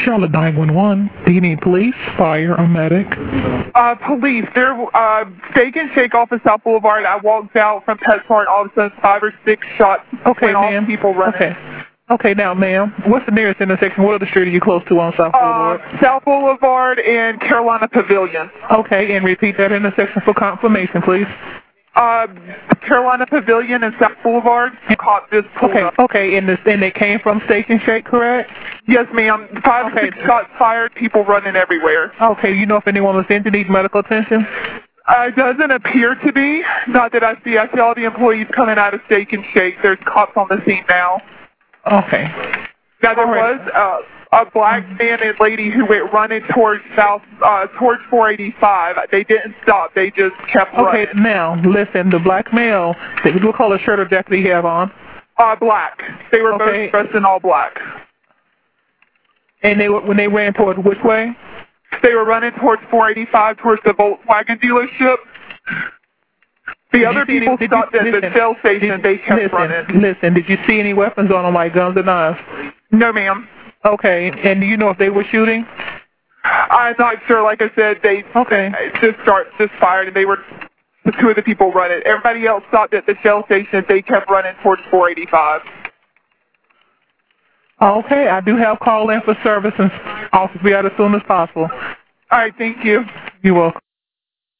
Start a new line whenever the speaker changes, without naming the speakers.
Charlotte 911. Do you need police, fire, or medic?
Police. They're Steak and Shake off of South Boulevard. I walked out from PetSmart. All of a sudden, 5 or 6 shots went off. People running.
Okay, now, ma'am, what's the nearest intersection? What other street are you close to on South Boulevard?
South Boulevard and Carolina Pavilion.
Okay, and repeat that intersection for confirmation, please.
Carolina Pavilion and South Boulevard. Caught this pulled up.
Okay, and they came from Steak and Shake, correct?
Yes, ma'am. 5 or 6 shots fired, people running everywhere.
Okay, you know if anyone was injured, needs medical attention?
It doesn't appear to be. Not that I see. I see all the employees coming out of Steak and Shake. There's cops on the scene now.
Okay.
Now, there was a black man and lady who went running towards towards 485. They didn't stop. They just kept running.
Okay, now, listen, the black male, what color shirt or jacket did he have on?
Black. They were both dressed in all black.
And when they ran toward which way?
They were running towards 485, towards the Volkswagen dealership. The other people stopped at the Shell station. They kept running.
Listen, did you see any weapons on them, like guns or knives?
No, ma'am.
Okay, and do you know if they were shooting?
I'm not sure. Like I said, they just fired, and they were the 2 of the people running. Everybody else stopped at the Shell station. They kept running towards 485.
Okay, I do have call in for service, and I'll be out as soon as possible.
All right, thank you.
You're welcome.